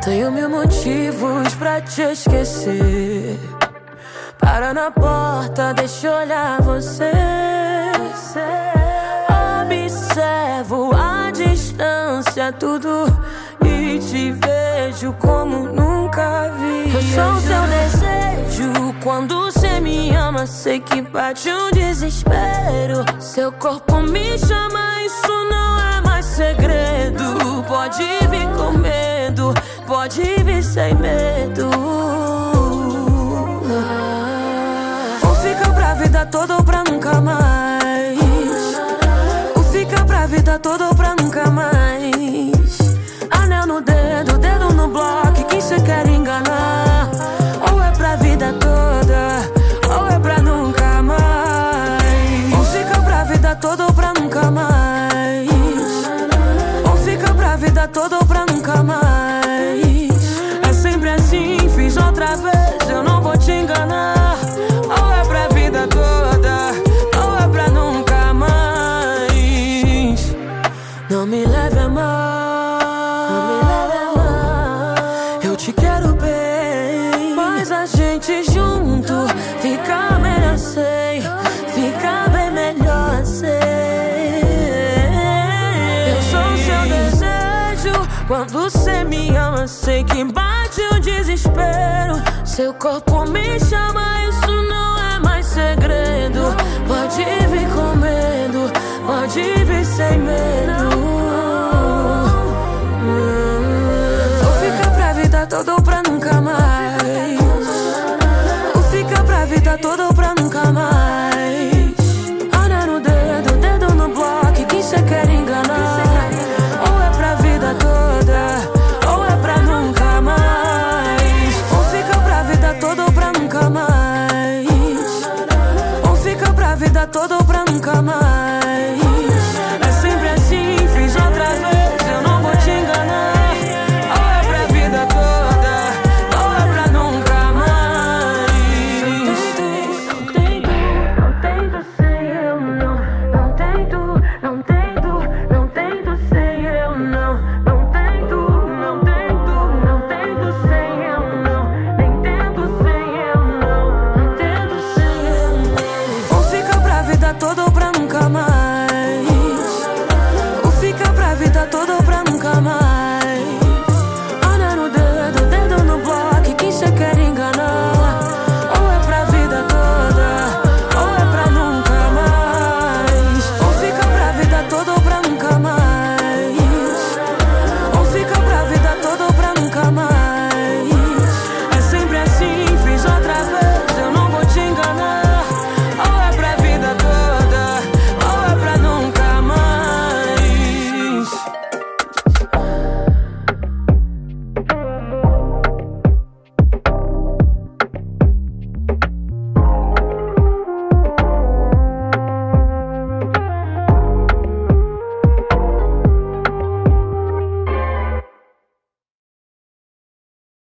Tenho mil motivos pra te esquecer. Para na porta, deixa eu olhar você. Observo a distância, tudo, e te vejo como nunca vi. Eu sou o seu desejo, quando cê me ama, sei que bate um desespero. Seu corpo me chama, isso não é mais segredo. Pode vir com medo, pode vir sem medo. Ou fica pra vida toda ou pra nunca mais. Ou fica pra vida toda ou pra nunca mais. Anel no dedo, dedo no bloco, quem cê quer enganar? Ou é pra vida toda, ou é pra nunca mais. Ou fica pra vida toda ou pra nunca mais. Ou fica pra vida toda ou pra nunca mais. É sempre assim, fiz outra vez, eu não vou te enganar. Ou é pra vida toda, ou é pra nunca mais. Não me leve a mal, eu te quero bem, mas a gente junto fica melhor, sei. Fica bem melhor, sei. Eu sou o seu desejo, quando cê me ama, sei que bate um desespero. Seu corpo me chama, isso não é mais segredo. Pode vir com medo, pode vir sem medo. Ou fica pra vida toda ou pra nunca mais. Ou fica pra vida toda ou